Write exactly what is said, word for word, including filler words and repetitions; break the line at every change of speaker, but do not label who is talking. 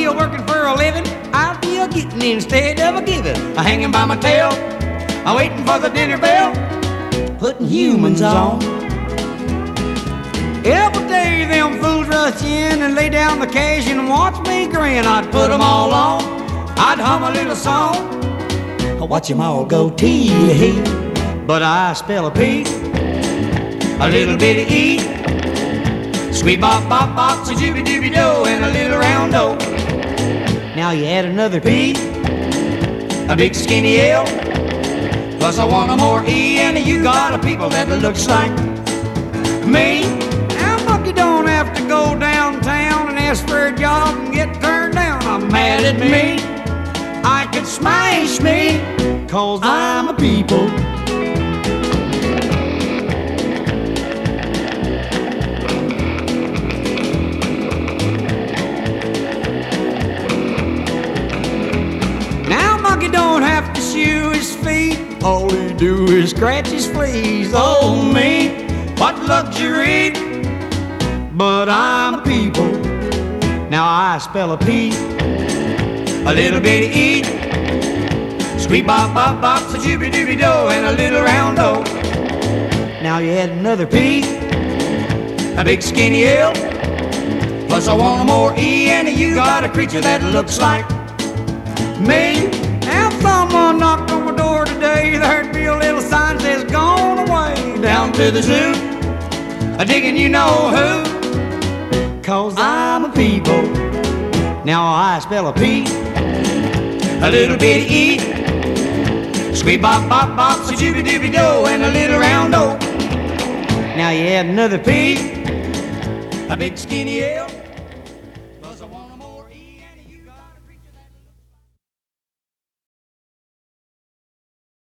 be a working for a living, I'll be a getting instead of a giving. A hanging by my tail, a waiting for the dinner bell, putting humans on. Every day them fools rush in and lay down the cash and watch me grin. I'd put them all on, I'd hum a little song, I'd watch them all go tee-hee. But I spell a P, a little bitty E, sweet bop bop bop, a jooby dooby do, and a little round O. Now you add another P, a big skinny L, plus I want a more E, and you got a people that looks like me. Now Bucky don't have to go downtown and ask for a job and get turned down. I'm mad at me, I could smash me, cause I'm a people. Monkey don't have to shoe his feet, all he do is scratch his fleas. Oh me, what luxury, but I'm a people. Now I spell a P, a little bitty E, sweet bop bop bop, a jooby dooby do, and a little round O. Now you add another P, a big skinny L, plus I want a more E, and you got a creature that looks like me. Now if someone knocked on my door today, there'd be a little sign that says gone away down to the zoo, a digging you know who, cause I'm a people. Now I spell a P, a little bitty E, sweet bop bop bop, a jooby dooby do, and a little round O. Now you add another P, a big skinny L, plus I want a more